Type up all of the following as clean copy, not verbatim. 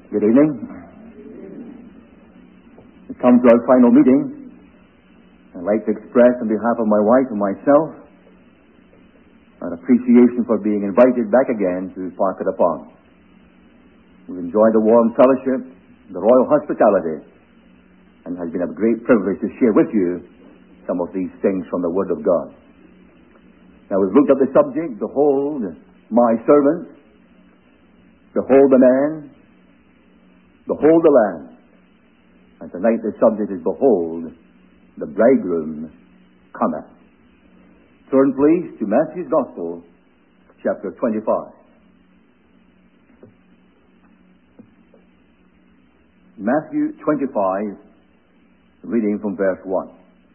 Good evening. We come to our final meeting. I'd like to express on behalf of my wife and myself an appreciation for being invited back again to Parker-upon. We've enjoyed the warm fellowship, the royal hospitality, and it has been a great privilege to share with you some of these things from the Word of God. Now, we've looked at the subject, Behold my servant, Behold the man, Behold the Lamb. And tonight the subject is Behold the bridegroom cometh. Turn please to Matthew's Gospel, chapter 25. Matthew 25, reading from verse 1.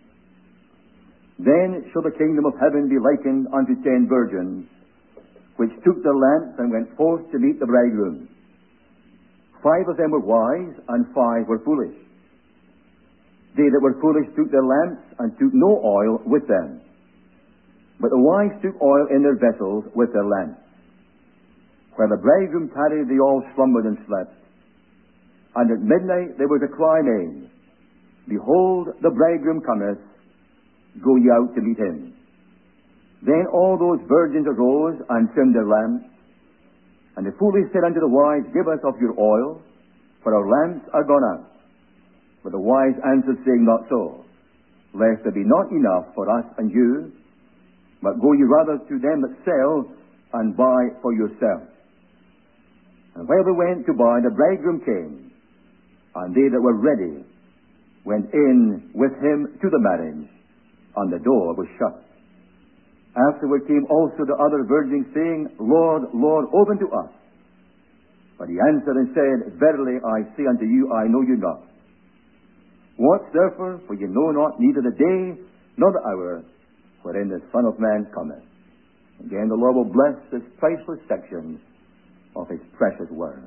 Then shall the kingdom of heaven be likened unto 10 virgins, which took their lamps and went forth to meet the bridegroom. 5 of them were wise, and 5 were foolish. They that were foolish took their lamps, and took no oil with them. But the wise took oil in their vessels with their lamps. While the bridegroom tarried, they all slumbered and slept. And at midnight there was a cry made, Behold, the bridegroom cometh, go ye out to meet him. Then all those virgins arose and trimmed their lamps. And the foolish said unto the wise, Give us of your oil, for our lamps are gone out. But the wise answered, saying, Not so, lest there be not enough for us and you, but go ye rather to them that sell, and buy for yourselves. And while they went to buy, the bridegroom came, and they that were ready went in with him to the marriage, and the door was shut. Afterward came also the other virgins, saying, Lord, Lord, open to us. But he answered and said, Verily I say unto you, I know you not. Watch therefore, for ye know not neither the day nor the hour wherein the Son of Man cometh. Again the Lord will bless this priceless section of his precious word.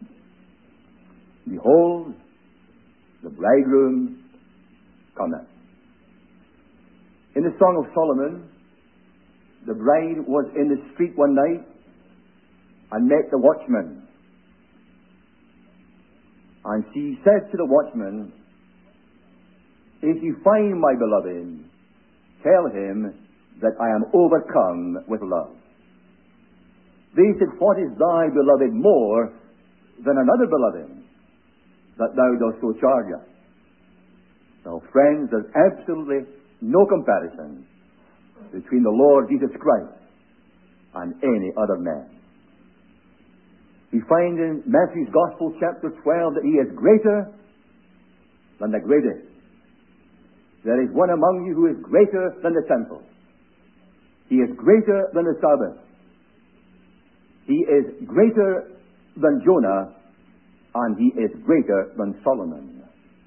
Behold, the bridegroom cometh. In the Song of Solomon, the bride was in the street one night and met the watchman. And she said to the watchman, If you find my beloved, tell him that I am overcome with love. They said, What is thy beloved more than another beloved, that thou dost so charge us? Now, friends, there's absolutely no comparison between the Lord Jesus Christ and any other man. We find in Matthew's Gospel, chapter 12, that he is greater than the greatest. There is one among you who is greater than the temple. He is greater than the Sabbath. He is greater than Jonah, and he is greater than Solomon.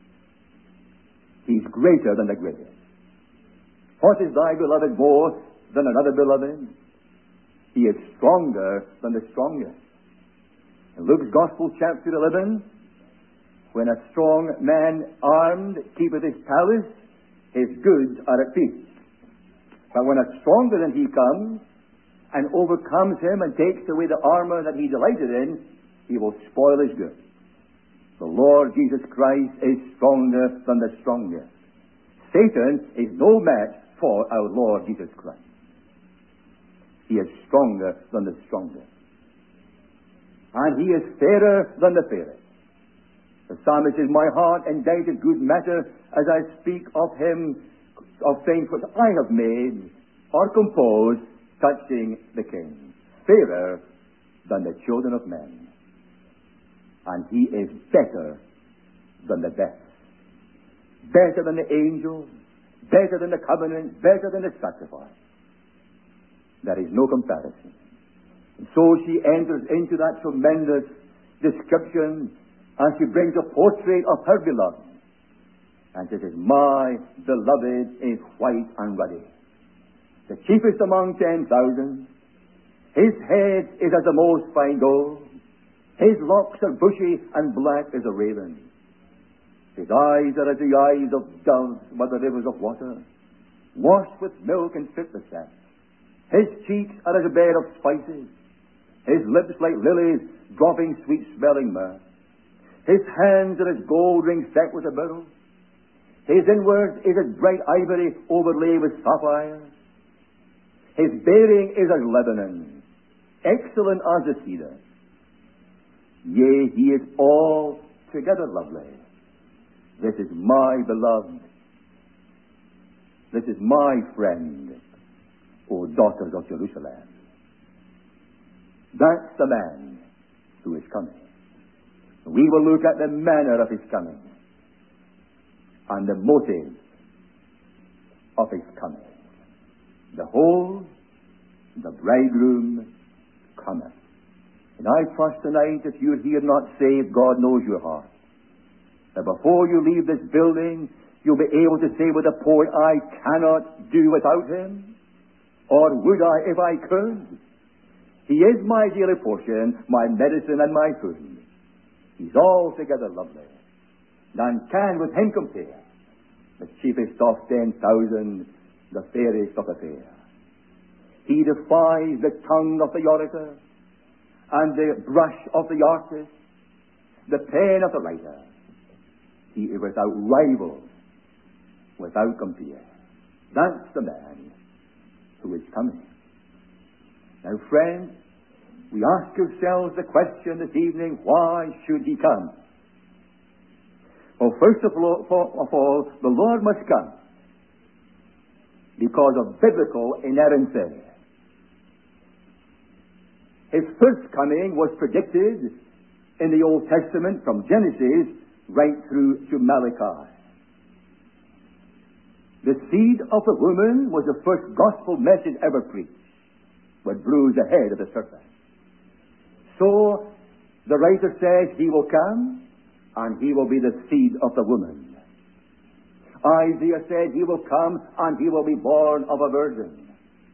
He's greater than the greatest. What is thy beloved more than another beloved? He is stronger than the strongest. In Luke's Gospel, chapter 11, when a strong man armed keepeth his palace, his goods are at peace. But when a stronger than he comes and overcomes him and takes away the armor that he delighted in, he will spoil his goods. The Lord Jesus Christ is stronger than the strongest. Satan is no match for our Lord Jesus Christ. He is stronger than the strongest. And he is fairer than the fairest. The psalmist says, My heart indicteth good matter as I speak of him, of things which I have made or composed touching the King. Fairer than the children of men. And he is better than the best. Better than the angels, better than the covenant, better than the sacrifice. There is no comparison. And so she enters into that tremendous description, and she brings a portrait of her beloved. And she says, My beloved is white and ruddy, the chiefest among 10,000. His head is as the most fine gold. His locks are bushy and black as a raven. His eyes are as the eyes of doves by the rivers of water, washed with milk and fit the sack. His cheeks are as a bed of spices, his lips like lilies dropping sweet-smelling myrrh. His hands are as gold rings set with a beryl. His inwards is as bright ivory overlaid with sapphire. His bearing is as Lebanon, excellent as the cedar. Yea, he is altogether lovely. This is my beloved. This is my friend, O daughters of Jerusalem. That's the man who is coming. We will look at the manner of his coming and the motive of his coming. Behold, the bridegroom cometh. And I trust tonight, if you're here not saved, God knows your heart. That before you leave this building, you'll be able to say with a poet, I cannot do without him, or would I if I could. He is my daily portion, my medicine and my food. He's altogether lovely. None can with him compare. The chiefest of 10,000, the fairest of the fair. He defies the tongue of the orator, and the brush of the artist, the pen of the writer. He is without rival, without compare. That's the man who is coming. Now, friends, we ask ourselves the question this evening, why should he come? Well, first of all, the Lord must come because of biblical inerrancy. His first coming was predicted in the Old Testament from Genesis right through to Malachi. The seed of the woman was the first gospel message ever preached, would bruise the head of the serpent. So the writer says he will come and he will be the seed of the woman. Isaiah said he will come and he will be born of a virgin.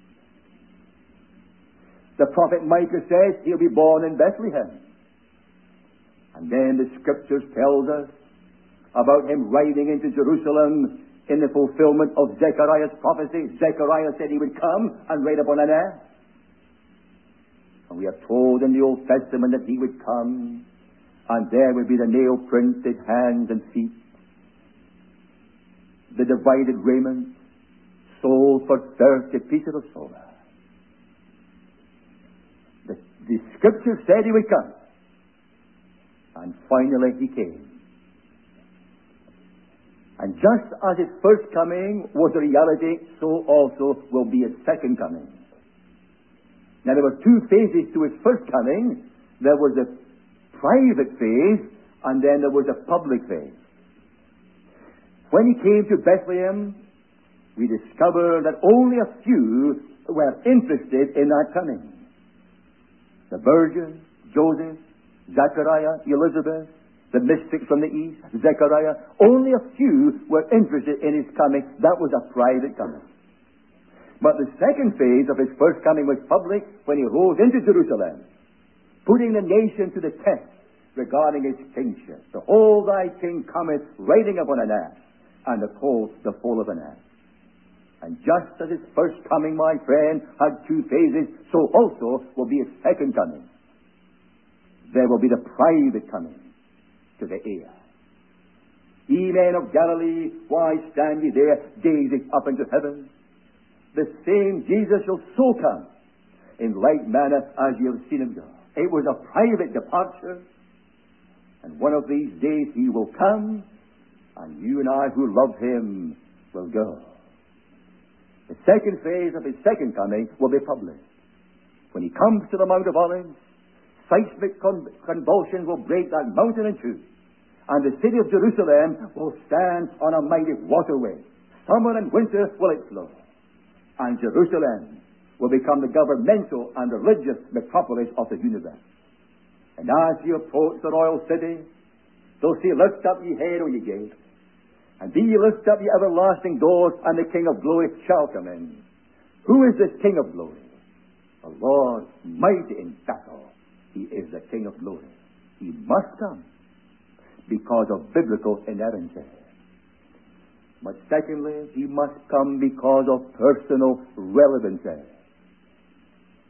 The prophet Micah says he'll be born in Bethlehem. And then the scriptures tells us about him riding into Jerusalem in the fulfillment of Zechariah's prophecy. Zechariah said he would come and ride upon an ass. And we are told in the Old Testament that he would come and there would be the nail-printed hands and feet, the divided raiment, sold for 30 pieces of silver. The scripture said he would come. And finally he came. And just as his first coming was a reality, so also will be his second coming. Now there were two phases to his first coming. There was a private phase, and then there was a public phase. When he came to Bethlehem, we discover that only a few were interested in that coming. The virgin, Joseph, Zechariah, Elizabeth, the mystics from the east, Zechariah, only a few were interested in his coming. That was a private coming. But the second phase of his first coming was public when he rose into Jerusalem, putting the nation to the test regarding his kingship. Behold, thy king cometh riding upon an ass, and the foal of an ass. And just as his first coming, my friend, had two phases, so also will be his second coming. There will be the private coming to the air. Ye men of Galilee, why stand ye there, gazing up into heaven? The same Jesus shall so come in like manner as ye have seen him go. It was a private departure, and one of these days he will come, and you and I who love him will go. The second phase of his second coming will be public. When he comes to the Mount of Olives, seismic convulsions will break that mountain in two, and the city of Jerusalem will stand on a mighty waterway. Summer and winter will it flow, and Jerusalem will become the governmental and religious metropolis of the universe. And as you approach the royal city, they'll say, lift up ye head, O ye gates, and be ye lift up ye everlasting doors, and the King of glory shall come in. Who is this King of glory? The Lord mighty in battle. He is the King of glory. He must come because of biblical inerrancy. But secondly, he must come because of personal relevancy.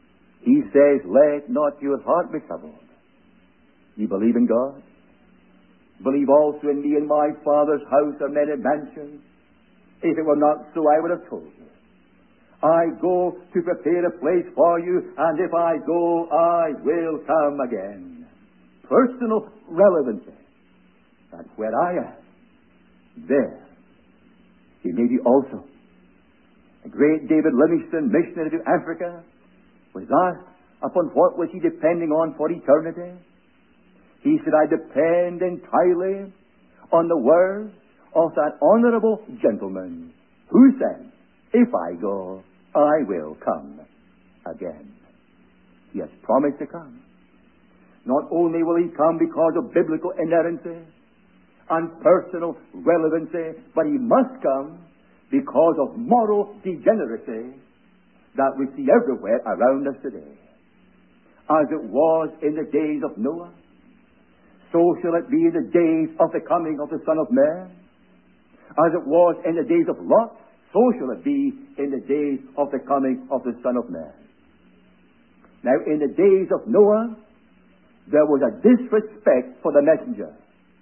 He says, let not your heart be troubled. You believe in God? Believe also in me. In my Father's house are many mansions. If it were not so, I would have told you. I go to prepare a place for you, and if I go, I will come again. Personal relevancy. That where I am, there he may be also. The great David Livingstone, missionary to Africa, was asked upon what was he depending on for eternity. He said, I depend entirely on the words of that honorable gentleman who said, if I go, I will come again. He has promised to come. Not only will he come because of biblical inerrancy and personal relevancy, but he must come because of moral degeneracy that we see everywhere around us today. As it was in the days of Noah, so shall it be in the days of the coming of the Son of Man. As it was in the days of Lot, so shall it be in the days of the coming of the Son of Man. Now, in the days of Noah, there was a disrespect for the messenger.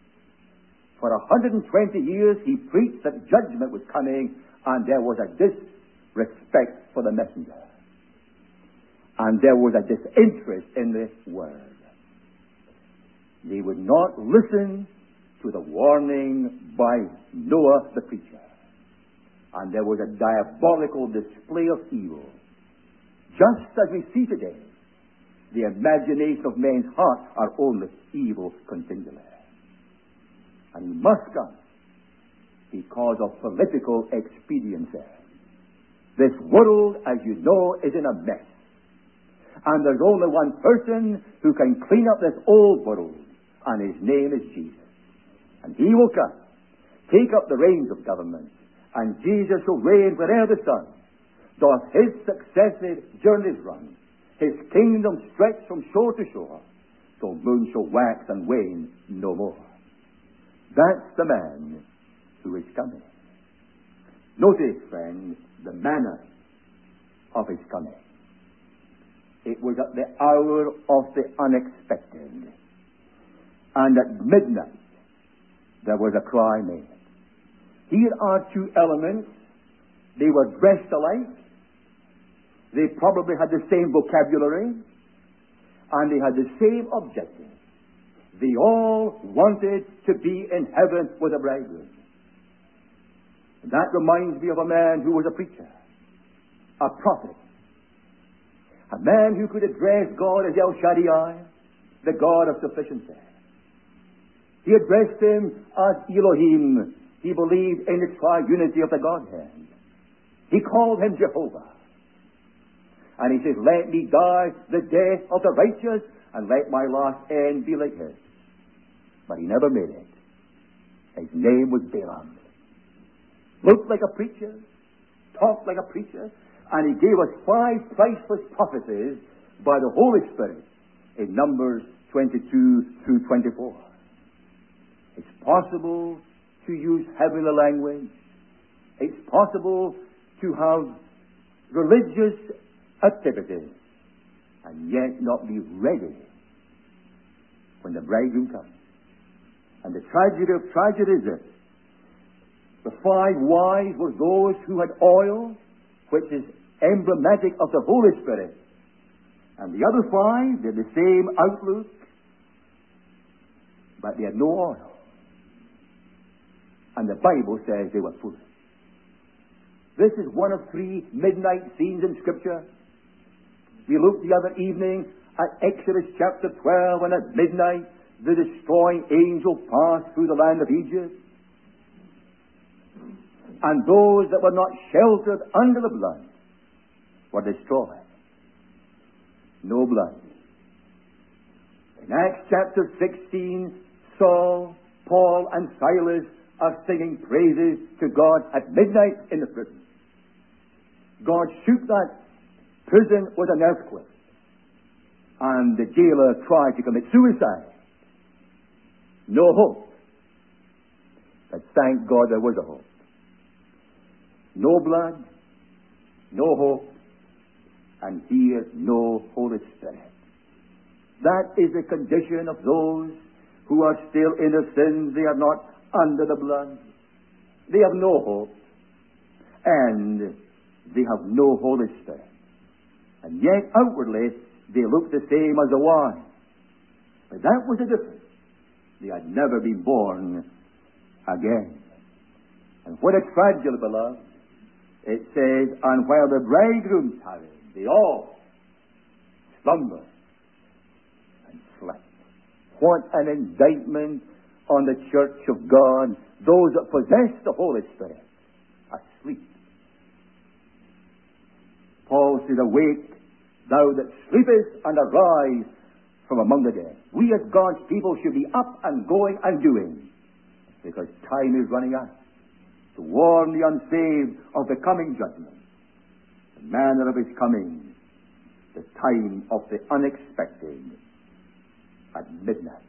For 120 years he preached that judgment was coming, and there was a disrespect for the messenger. And there was a disinterest in the word. They would not listen to the warning by Noah the preacher. And there was a diabolical display of evil. Just as we see today, the imagination of men's heart are only evil continually. And he must come because of political expediency. This world, as you know, is in a mess. And there's only one person who can clean up this old world, and his name is Jesus. And he will come, take up the reins of government, and Jesus will reign wherever the sun doth his successive journeys run. His kingdom stretch from shore to shore, till moon shall wax and wane no more. That's the man who is coming. Notice, friend, the manner of his coming. It was at the hour of the unexpected. And at midnight, there was a cry made. Here are two elements. They were dressed alike. They probably had the same vocabulary. And they had the same objective. They all wanted to be in heaven with a bridegroom. And that reminds me of a man who was a preacher, a prophet, a man who could address God as El Shaddai, the God of sufficiency. He addressed him as Elohim. He believed in the triunity of the Godhead. He called him Jehovah. And he says, let me die the death of the righteous, and let my last end be like his. But he never made it. His name was Balaam. Looked like a preacher, talked like a preacher, and he gave us 5 priceless prophecies by the Holy Spirit in Numbers 22 through 24. It's possible to use heavenly language. It's possible to have religious activities and yet not be ready when the bridegroom comes. And the tragedy of tragedy is this. The 5 wise were those who had oil, which is emblematic of the Holy Spirit. And the other 5 did the same outlook, but they had no oil. And the Bible says they were foolish. This is one of 3 midnight scenes in Scripture. We looked the other evening at Exodus chapter 12, and at midnight the destroying angel passed through the land of Egypt. And those that were not sheltered under the blood were destroyed. No blood. In Acts chapter 16, Saul, Paul, and Silas are singing praises to God at midnight in the prison. God shook that prison with an earthquake, and the jailer tried to commit suicide. No hope. But thank God there was a hope. No blood, no hope, and here no Holy Spirit. That is the condition of those who are still in their sins, they are not under the blood. They have no hope. And they have no Holy Spirit. And yet, outwardly, they look the same as the wine. But that was the difference. They had never been born again. And what a tragedy, beloved. It says, and while the bridegroom tarried, they all slumbered and slept. What an indictment on the church of God, those that possess the Holy Spirit, asleep. Paul says, awake, thou that sleepest, and arise from among the dead. We as God's people should be up and going and doing, because time is running out, to warn the unsaved of the coming judgment, the manner of his coming, the time of the unexpected, at midnight.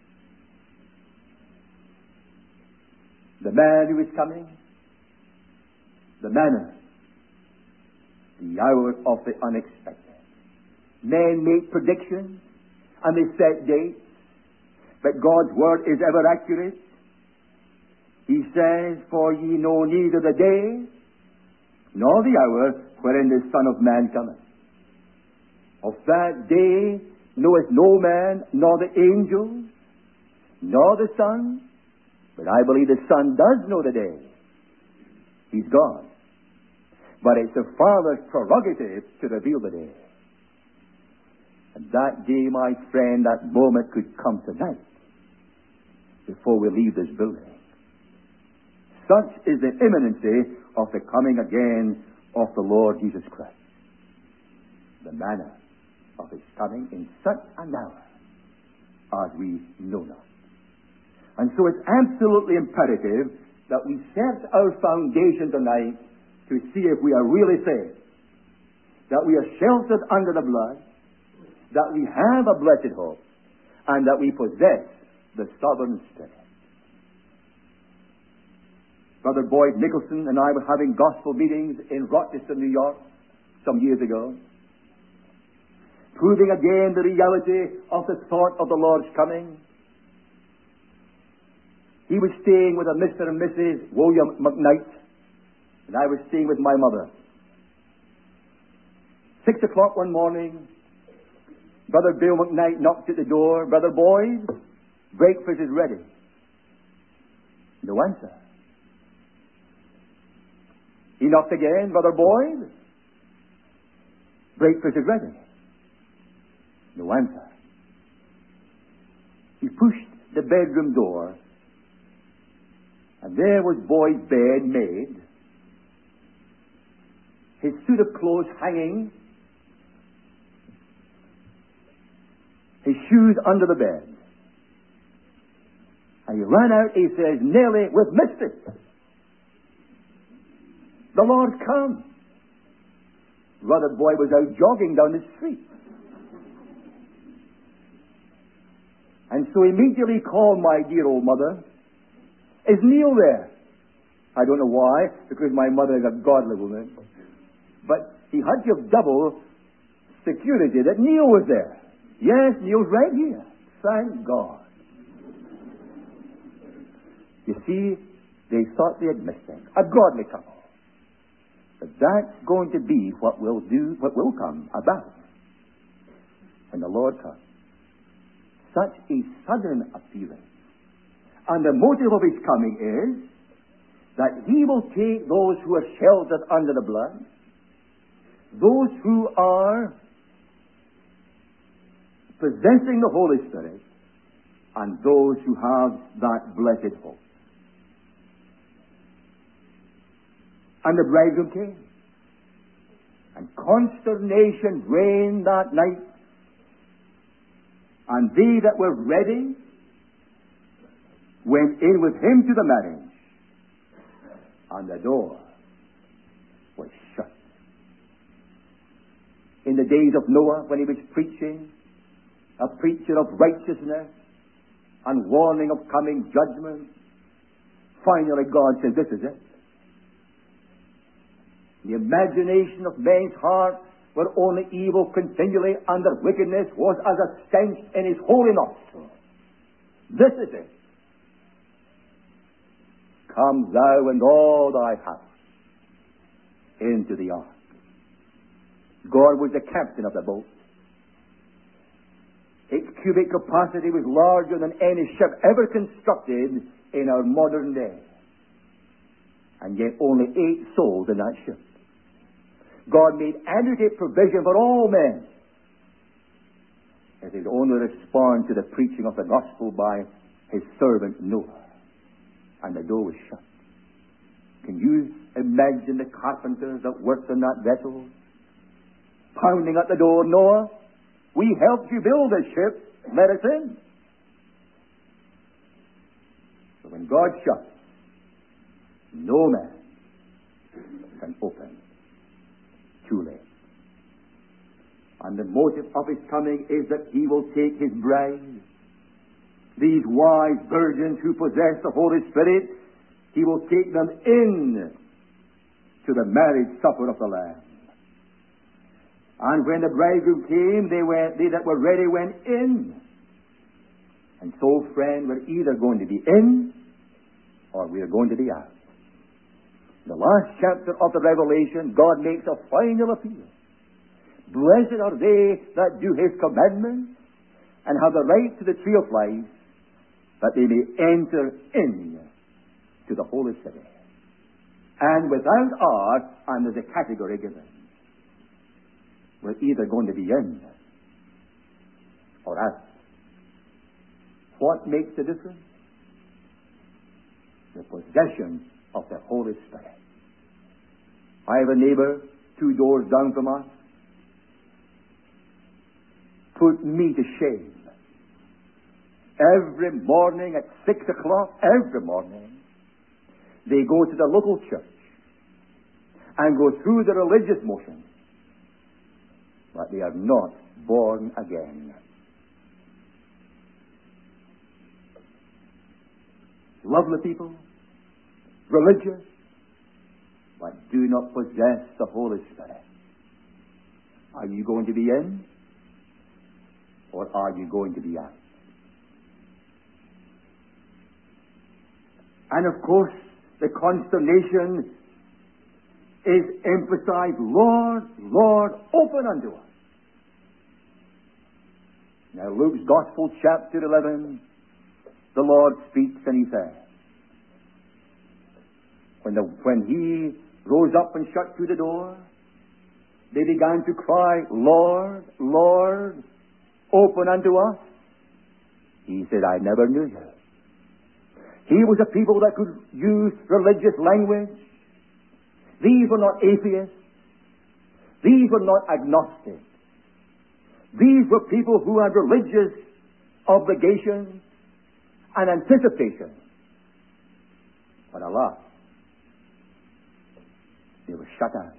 The man who is coming, the manner, the hour of the unexpected. Men make predictions and they set dates, but God's word is ever accurate. He says, for ye know neither the day nor the hour wherein the Son of Man cometh. Of that day knoweth no man, nor the angels, nor the Son, but I believe the Son does know the day. He's God. But it's the Father's prerogative to reveal the day. And that day, my friend, that moment could come tonight, before we leave this building. Such is the imminency of the coming again of the Lord Jesus Christ. The manner of his coming in such an hour as we know not. And so it's absolutely imperative that we set our foundation tonight to see if we are really saved, that we are sheltered under the blood, that we have a blessed hope, and that we possess the sovereign Spirit. Brother Boyd Nicholson and I were having gospel meetings in Rochester, New York, some years ago, proving again the reality of the thought of the Lord's coming. He was staying with a Mr. and Mrs. William McKnight, and I was staying with my mother. 6 o'clock one morning, Brother Bill McKnight knocked at the door. Brother Boyd, breakfast is ready. No answer. He knocked again. Brother Boyd, breakfast is ready. No answer. He pushed the bedroom door, and there was Boyd's bed made, his suit of clothes hanging, his shoes under the bed. And he ran out, he says, Nellie, we've missed it. The Lord's come. Brother Boyd was out jogging down the street. And so immediately called my dear old mother. Is Neil there? I don't know why, because my mother is a godly woman. But he had to have double security that Neil was there. Yes, Neil's right here. Thank God. You see, they thought they had missed him. A godly couple. But that's going to be what will come about when the Lord comes. Such a sudden appearance. And the motive of his coming is that he will take those who are sheltered under the blood, those who are possessing the Holy Spirit, and those who have that blessed hope. And the bridegroom came, and consternation reigned that night, and they that were ready went in with him to the marriage, and the door was shut. In the days of Noah, when he was preaching, a preacher of righteousness and warning of coming judgment, finally God said, this is it. The imagination of men's heart were only evil continually, and their wickedness was as a stench in his holy nostrils. This is it. Come thou and all thy house into the ark. God was the captain of the boat. Its cubic capacity was larger than any ship ever constructed in our modern day. And yet only 8 souls in that ship. God made adequate provision for all men, as they'd only respond to the preaching of the gospel by his servant Noah. And the door was shut. Can you imagine the carpenters that worked on that vessel pounding at the door? Noah, we helped you build this ship. Let us in. So when God shuts, no man can open. Too late. And the motive of his coming is that he will take his bride, these wise virgins who possess the Holy Spirit, he will take them in to the marriage supper of the Lamb. And when the bridegroom came, they that were ready went in. And so, friend, we're either going to be in or we're going to be out. In the last chapter of the Revelation, God makes a final appeal. Blessed are they that do his commandments and have the right to the tree of life, that they may enter in to the holy city. And without are, and there's a category given. We're either going to be in or out. What makes the difference? The possession of the Holy Spirit. I have a neighbor 2 doors down from us. Put me to shame. Every morning at 6 o'clock, every morning, they go to the local church and go through the religious motions, but they are not born again. Lovely people, religious, but do not possess the Holy Spirit. Are you going to be in, or are you going to be out? And of course, the consternation is emphasized, Lord, Lord, open unto us. Now, Luke's Gospel, chapter 11, the Lord speaks and he says, when he rose up and shut to the door, they began to cry, Lord, Lord, open unto us. He said, I never knew you. He was a people that could use religious language. These were not atheists. These were not agnostics. These were people who had religious obligations and anticipation. But alas, they were shut out.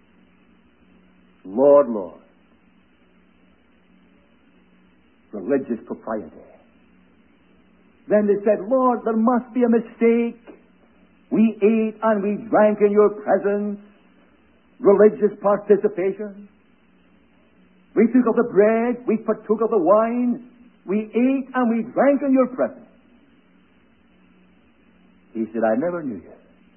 Lord, Lord. Religious propriety. Then they said, Lord, there must be a mistake. We ate and we drank in your presence. Religious participation. We took of the bread, we partook of the wine, we ate and we drank in your presence. He said, I never knew you.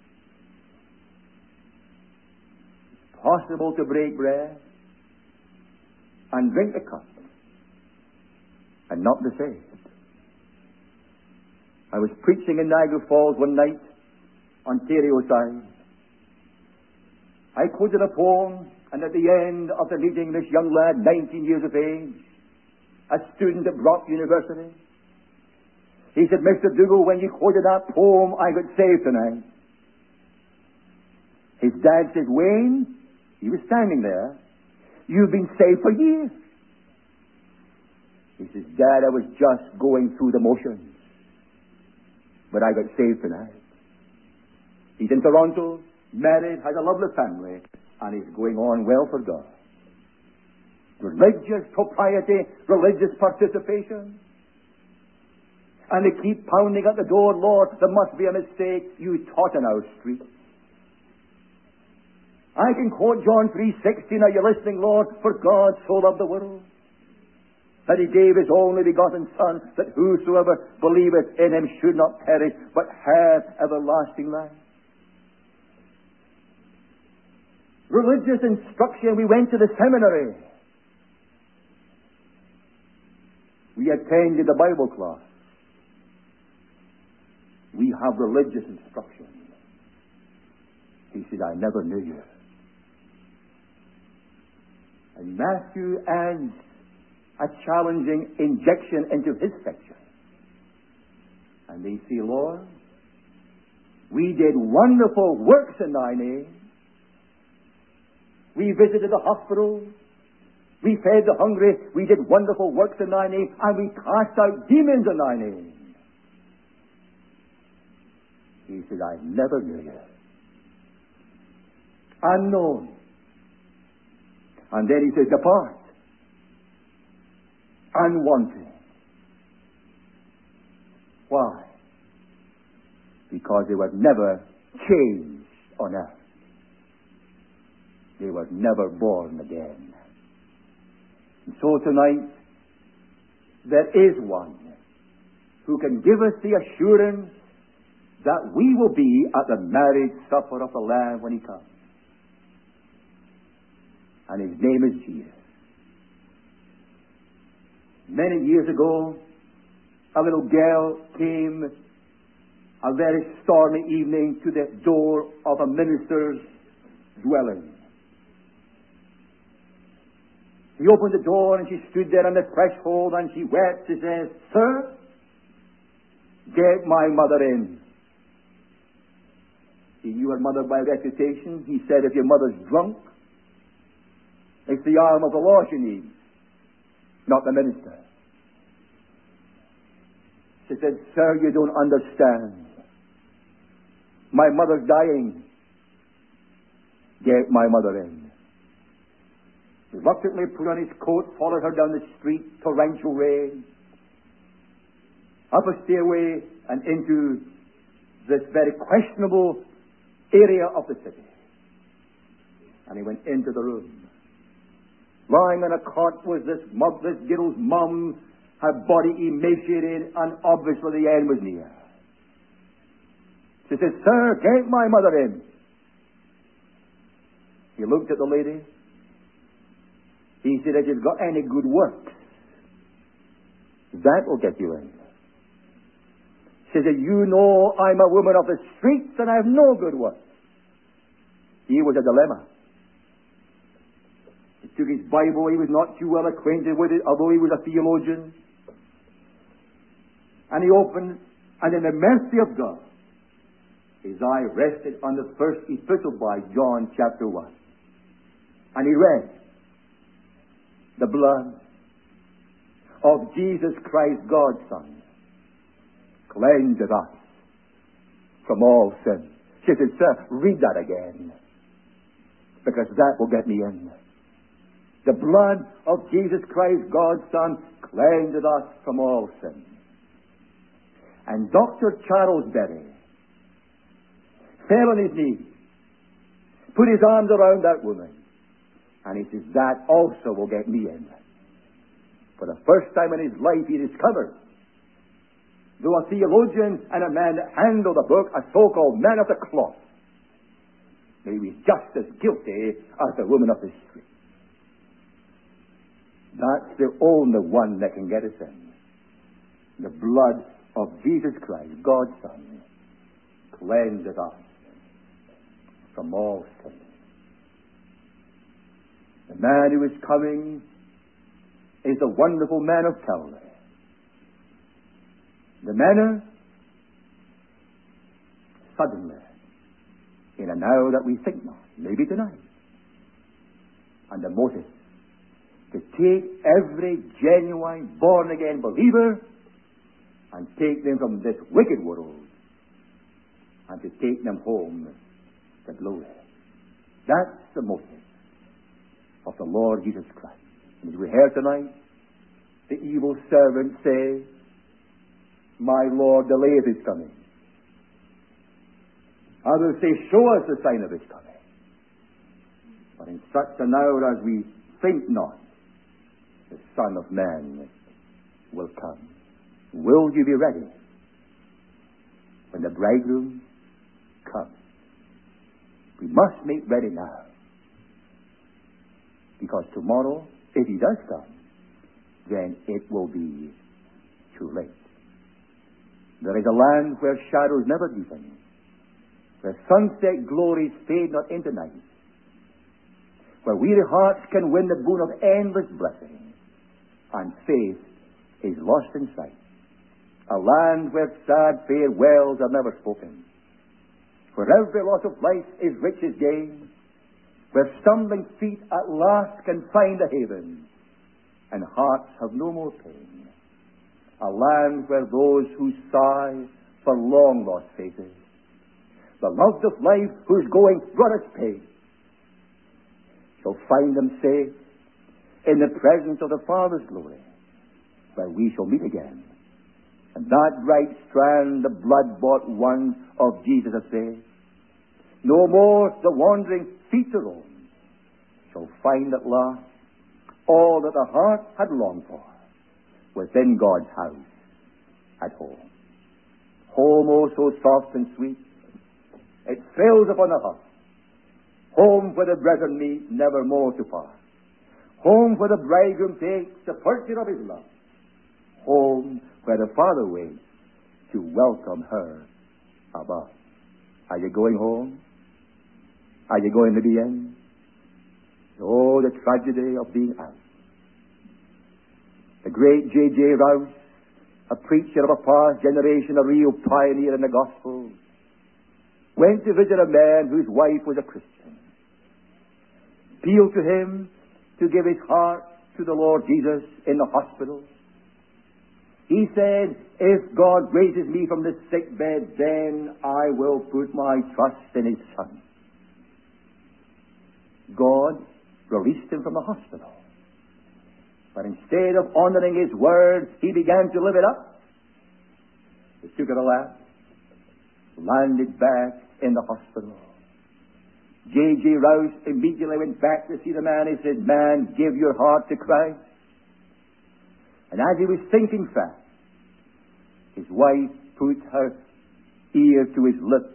It's possible to break bread and drink the cup and not be saved. I was preaching in Niagara Falls one night, Ontario side. I quoted a poem, and at the end of the meeting, this young lad, 19 years of age, a student at Brock University, he said, Mr. Dougal, when you quoted that poem, I got saved tonight. His dad says, Wayne, he was standing there, you've been saved for years. He says, Dad, I was just going through the motions. But I got saved tonight. He's in Toronto, married, has a lovely family, and he's going on well for God. Religious propriety, religious participation. And they keep pounding at the door, Lord, there must be a mistake. You taught in our street. I can quote John 3:16. Are you listening, Lord? For God so loved the world that He gave His only begotten Son, that whosoever believeth in Him should not perish, but have everlasting life. Religious instruction, we went to the seminary. We attended the Bible class. We have religious instruction. He said, I never knew you. And Matthew adds a challenging injection into his section. And they say, Lord, we did wonderful works in Thy name. We visited the hospitals. We fed the hungry. We did wonderful works in Thy name. And we cast out demons in Thy name. He said, I never knew you. Unknown. And then He says, depart. Unwanted. Why? Because they were never changed on earth. They were never born again. And so tonight, there is one who can give us the assurance that we will be at the marriage supper of the Lamb when He comes. And His name is Jesus. Many years ago, a little girl came a very stormy evening to the door of a minister's dwelling. He opened the door and she stood there on the threshold and she wept. She says, Sir, get my mother in. He knew her mother by reputation. He said, if your mother's drunk, it's the arm of the law she needs, not the minister. She said, Sir, you don't understand. My mother's dying. Get my mother in. Reluctantly put on his coat, followed her down the street, torrential rain, up a stairway and into this very questionable area of the city. And he went into the room. Lying on a cot was this girl's mum, her body emaciated, and obviously the end was near. She said, Sir, get my mother in. He looked at the lady. He said, if you've got any good works, that will get you in. She said, you know I'm a woman of the streets and I have no good works. He was a dilemma. He took his Bible. He was not too well acquainted with it, although he was a theologian. And he opened, and in the mercy of God, his eye rested on the first epistle by John chapter 1. And he read, the blood of Jesus Christ, God's Son, cleanseth us from all sin. She said, Sir, read that again, because that will get me in. The blood of Jesus Christ, God's Son, cleanseth us from all sin. And Dr. Charles Berry fell on his knees, put his arms around that woman, and he says, that also will get me in. For the first time in his life he discovered, though a theologian and a man that handled the book, a so-called man of the cloth, that he was just as guilty as the woman of the street. That's the only one that can get us in. The blood of Jesus Christ, God's Son, cleanseth us from all sin. The man who is coming is the wonderful man of Calvary. The manner, suddenly, in an hour that we think not, maybe tonight. And the motive, to take every genuine born-again believer and take them from this wicked world and to take them home to glory. That's the motive of the Lord Jesus Christ. And as we heard tonight, the evil servant say, my Lord delays his coming. Others say, show us the sign of his coming. But in such an hour as we think not, the Son of Man will come. Will you be ready when the bridegroom comes? We must make ready now, because tomorrow, if he does come, then it will be too late. There is a land where shadows never deepen, where sunset glories fade not into night, where weary hearts can win the boon of endless blessing, and faith is lost in sight. A land where sad farewells are never spoken, where every loss of life is riches gain, where stumbling feet at last can find a haven, and hearts have no more pain. A land where those who sigh for long lost faces, the loved of life whose going brought us pain, shall find them safe in the presence of the Father's glory, where we shall meet again. And that bright strand, the blood-bought one of Jesus of faith, no more the wandering feet to roam, shall find at last all that the heart had longed for within God's house at home. Home, oh, so soft and sweet, it thrills upon the heart. Home where the brethren meet, never more to part. Home where the bridegroom takes the purchase of his love. Home where the Father waits to welcome her above. Are you going home? Are you going to be in? Oh, the tragedy of being out. The great J.J. Rouse, a preacher of a past generation, a real pioneer in the gospel, went to visit a man whose wife was a Christian. Appealed to him to give his heart to the Lord Jesus in the hospital. He said, if God raises me from this sick bed, then I will put my trust in his Son. God released him from the hospital. But instead of honoring his word, he began to live it up. He took it a lap, landed back in the hospital. J.J. Rouse immediately went back to see the man. He said, man, give your heart to Christ. And as he was thinking fast, his wife put her ear to his lips,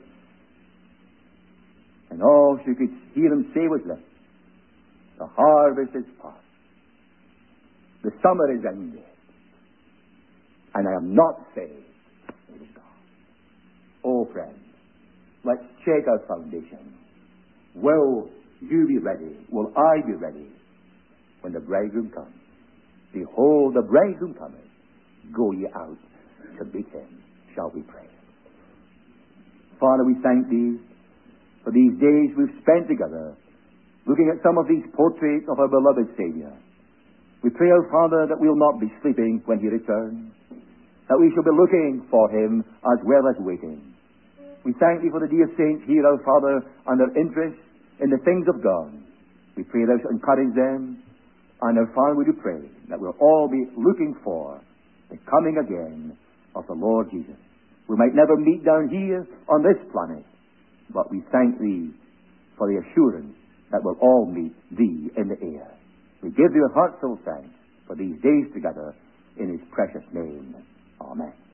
and all she could hear him say was this: the harvest is past, the summer is ended, and I am not saved. It is gone. Oh, friends, let's check our foundation. Will you be ready? Will I be ready when the bridegroom comes? Behold, the bridegroom cometh. Go ye out to meet him. Shall we pray? Father, we thank thee for these days we've spent together looking at some of these portraits of our beloved Savior. We pray, our Father, that we'll not be sleeping when he returns, that we shall be looking for him as well as waiting. We thank thee for the dear saints here, our Father, and their interest in the things of God. We pray thou shalt encourage them, and our Father, we do pray that we'll all be looking for the coming again of the Lord Jesus. We might never meet down here on this planet, but we thank thee for the assurance that we'll all meet thee in the air. We give thee a heartfelt thanks for these days together in his precious name. Amen.